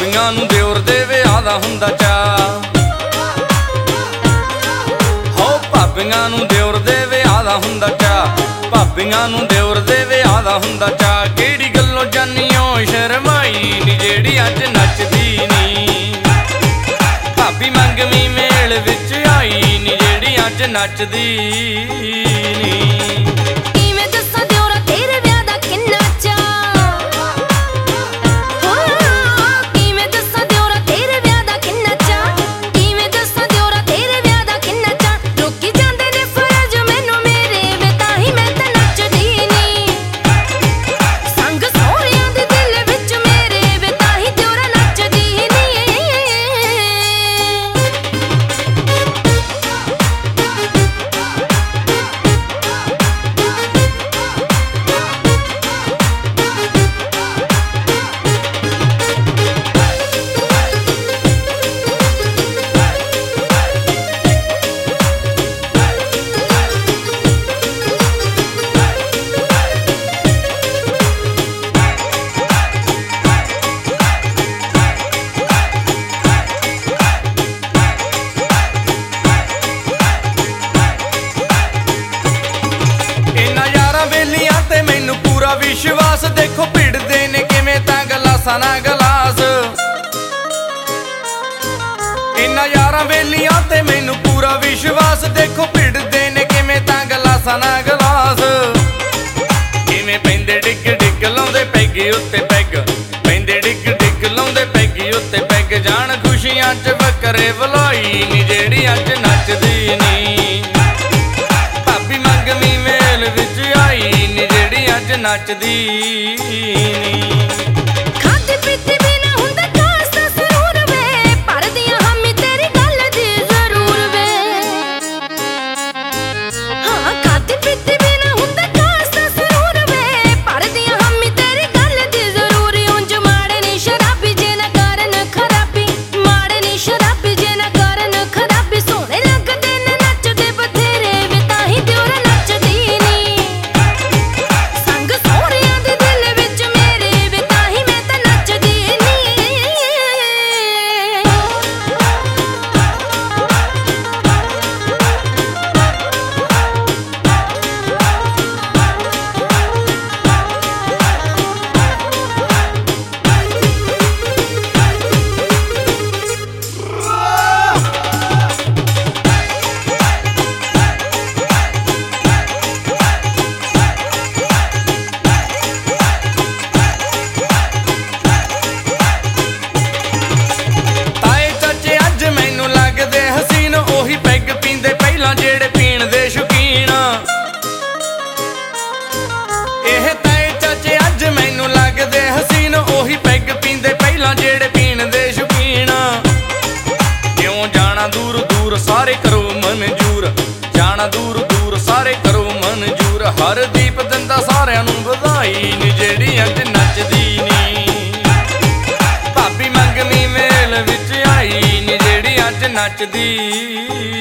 ਭਾਬੀਆਂ ਨੂੰ ਦਿਓਰ ਦੇ ਵਿਆਹ ਦਾ ਹੁੰਦਾ ਚਾਅ। ਹੋ ਭਾਬੀਆਂ ਨੂੰ ਦਿਓਰ ਦੇ ਵਿਆਹ ਦਾ ਹੁੰਦਾ ਚਾਅ, ਭਾਬੀਆਂ ਨੂੰ ਦਿਓਰ ਦੇ ਵਿਆਹ ਦਾ ਹੁੰਦਾ ਚਾਅ। ਕਿਹੜੀ ਗੱਲੋਂ ਜਾਨੀਓ ਸ਼ਰਮਾਈ ਨੀ ਜਿਹੜੀ ਅੱਜ ਨੱਚਦੀ ਨੀ, ਭਾਬੀ ਮੰਗਵੀਂ ਮੇਲ ਵਿੱਚ ਆਈ ਨੀ ਜਿਹੜੀ ਅੱਜ ਨੱਚਦੀ ਨੀ। विश्वास देखो भिड़दे ने किवें तां गलासां नाल गलास, इन्हां यारां वेलियां ते मैनू पूरा विश्वास। देखो भिड़दे ने किवें तां गलासां नाल गलास, किवें पैंदे डिग डिग लाउंदे पैग उत्ते पैग, पैंदे डिग डिग लाउंदे पैग उत्ते पैग। जान खुशियां च बकरे वलाई नी जेड़ी अज नचदी नी, भाबी मंगवी मेल विच आई नी जेड़ी अज नचदी नी। खाते पीते बिना हुंदा खास दा सरूर वे, पर दियां हामी तेरी गल दी जरूर वे। हाँ खाते पीते बिना हुंदा खास दा सरूर वे, पर दियां हामी तेरी गल दी जरूर। उंज माड़े नी शराबी जे ना करन खराबी, माड़े नी शराबी जे ना करन खराबी। सोहणे लगदे ने नचदे बथेरे वे ताही दियोर नचदी नी। जेड़े पीण दे शौकीन एह ताए चाचे अज मैनू लगदे हसीन, ओही पैग पींदे पहला जेड़े पीण दे शौकीन। क्यों जाना दूर दूर सारे करो मंजूर, जाना दूर दूर सारे करो मंजूर। हर दीप दिंदा सारियां नू बधाई नी जेड़ी अज नचदी नी, भाबी मंगवी मेल विच आई नी जेड़ी अज नचदी।